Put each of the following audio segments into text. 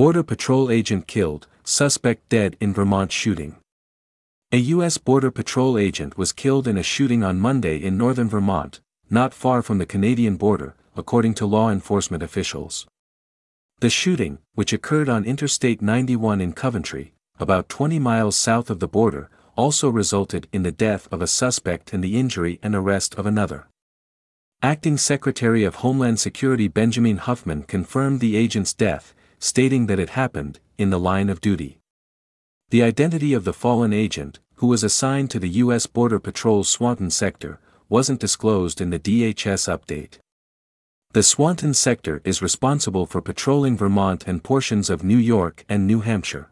Border Patrol agent killed, suspect dead in Vermont shooting. A U.S. Border Patrol agent was killed in a shooting on Monday in northern Vermont, not far from the Canadian border, according to law enforcement officials. The shooting, which occurred on Interstate 91 in Coventry, about 20 miles south of the border, also resulted in the death of a suspect and the injury and arrest of another. Acting Secretary of Homeland Security Benjamin Huffman confirmed the agent's death, stating that it happened in the line of duty. The identity of the fallen agent, who was assigned to the U.S. Border Patrol's Swanton sector, wasn't disclosed in the DHS update. The Swanton sector is responsible for patrolling Vermont and portions of New York and New Hampshire.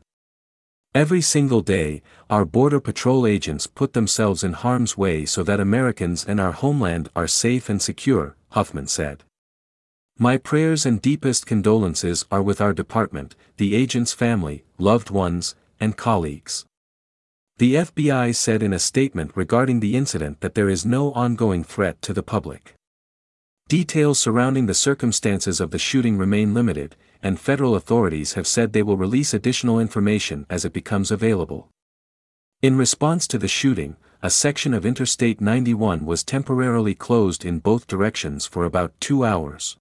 Every single day, our Border Patrol agents put themselves in harm's way so that Americans and our homeland are safe and secure, Huffman said. My prayers and deepest condolences are with our department, the agent's family, loved ones, and colleagues. The FBI said in a statement regarding the incident that there is no ongoing threat to the public. Details surrounding the circumstances of the shooting remain limited, and federal authorities have said they will release additional information as it becomes available. In response to the shooting, a section of Interstate 91 was temporarily closed in both directions for about 2 hours.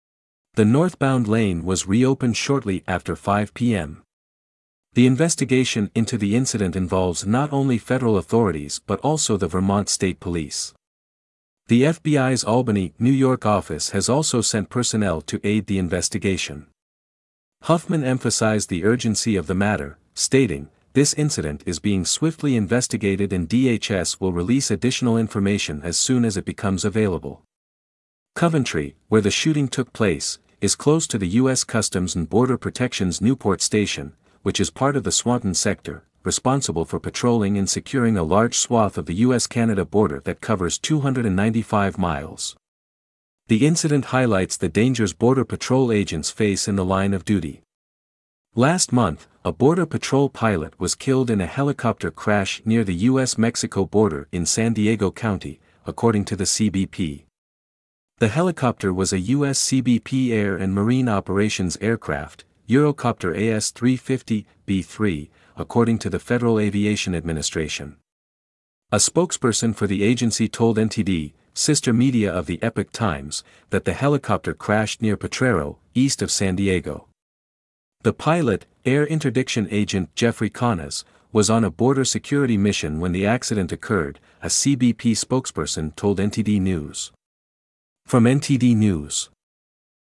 The northbound lane was reopened shortly after 5 p.m. The investigation into the incident involves not only federal authorities but also the Vermont State Police. The FBI's Albany, New York office has also sent personnel to aid the investigation. Huffman emphasized the urgency of the matter, stating, "This incident is being swiftly investigated and DHS will release additional information as soon as it becomes available." Coventry, where the shooting took place, is close to the U.S. Customs and Border Protection's Newport Station, which is part of the Swanton sector, responsible for patrolling and securing a large swath of the U.S.-Canada border that covers 295 miles. The incident highlights the dangers Border Patrol agents face in the line of duty. Last month, a Border Patrol pilot was killed in a helicopter crash near the U.S.-Mexico border in San Diego County, according to the CBP. The helicopter was a U.S. CBP Air and Marine Operations aircraft, Eurocopter AS-350B3, according to the Federal Aviation Administration. A spokesperson for the agency told NTD, sister media of the Epoch Times, that the helicopter crashed near Potrero, east of San Diego. The pilot, Air Interdiction Agent Jeffrey Canas, was on a border security mission when the accident occurred, a CBP spokesperson told NTD News. From NTD News.